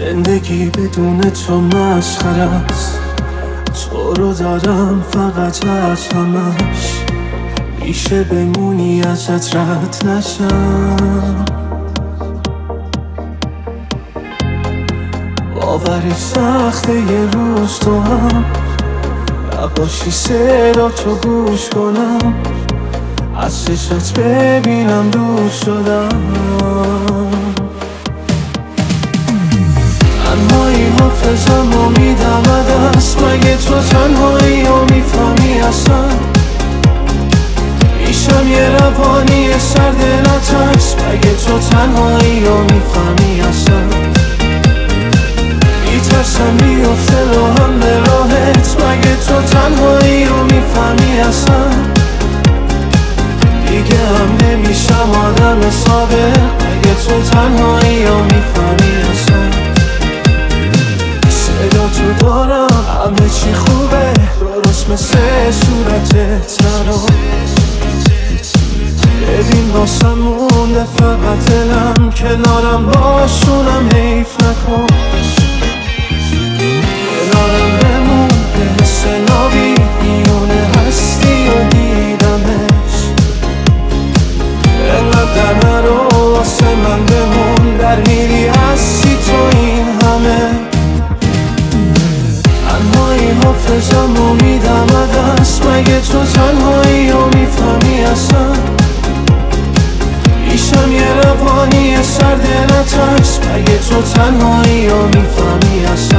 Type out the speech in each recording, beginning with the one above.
زندگی بدون تو مسخره است، تو رو دارم فقط از همش، میشه بمونی ازت رد نشم. باورش سخته یه روز تو هم نباشی، صدا تو گوش کنم، از چشات ببینم دور شدم. تنهایی حافظم و میدم دست، مگه تو تنهایی و میفهمی اصلا؟ میشم یه روانی سرد نترس، مگه تو تنهایی و میفهمی اصلا؟ میترسم بیفته راهم به راهت، مگه تو تنهایی و میفهمی اصلا؟ دیگه هم نمیشم آدم سابق، مگه تو تنهایی و میفهمی اصلا؟ صدا تو دارم همه چی خوبه، درست مثل صورتت نرو. ببین واسم مونده فقط دلم، کنارم باشونم حیف نکن. کنارم بمون به حس نابی، میونه هستی و دیدمش. انقدر نرو واسه من بمون، در میری هستی تو این همه. تنهایی حافظم و میدم دست، مگه تو تنهایی و میفهمی اصلا؟ میشم یه روانی سرد نترس، مگه تو تنهایی و میفهمی اصلا؟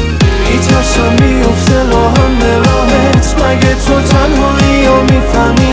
میترسم بیفته راهم به راهت، مگه تو تنهایی و میفهمی